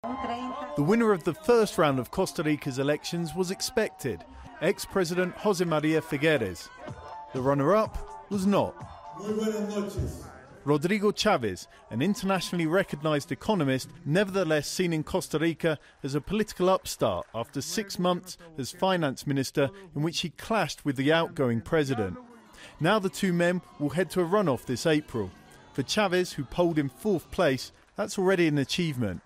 The winner of the first round of Costa Rica's elections was expected, ex-President José María Figueres. The runner-up was not. Rodrigo Chávez, an internationally recognised economist, nevertheless seen in Costa Rica as a political upstart after 6 months as finance minister in which he clashed with the outgoing president. Now the two men will head to a runoff this April. For Chávez, who polled in 4th place, that's already an achievement.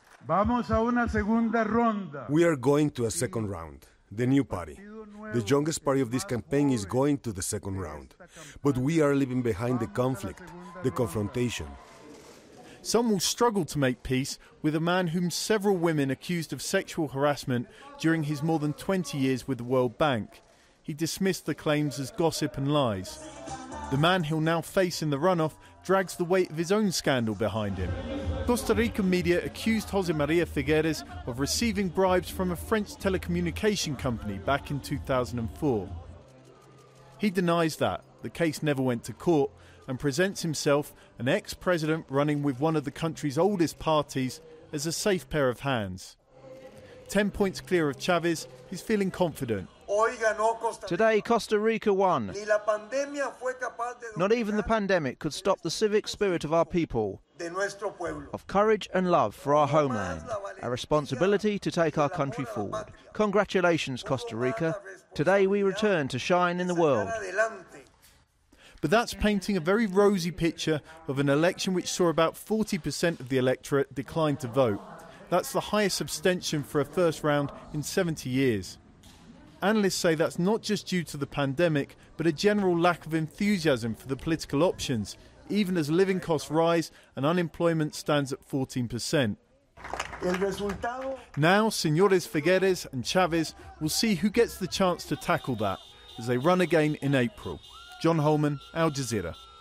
We are going to a second round. The new party. The youngest party of this campaign is going to the second round. But we are leaving behind the conflict, the confrontation. Some will struggle to make peace with a man whom several women accused of sexual harassment during his more than 20 years with the World Bank. He dismissed the claims as gossip and lies. The man he'll now face in the runoff drags the weight of his own scandal behind him. Costa Rican media accused José María Figueres of receiving bribes from a French telecommunication company back in 2004. He denies that. The case never went to court and presents himself, an ex-president running with one of the country's oldest parties, as a safe pair of hands. 10 points clear of Chávez, he's feeling confident. Today, Costa Rica won. Not even the pandemic could stop the civic spirit of our people, of courage and love for our homeland, our responsibility to take our country forward. Congratulations, Costa Rica. Today we return to shine in the world. But that's painting a very rosy picture of an election which saw about 40% of the electorate decline to vote. That's the highest abstention for a first round in 70 years. Analysts say that's not just due to the pandemic, but a general lack of enthusiasm for the political options, even as living costs rise and unemployment stands at 14%. Now, Señores Figueres and Chávez will see who gets the chance to tackle that as they run again in April. John Holman, Al Jazeera.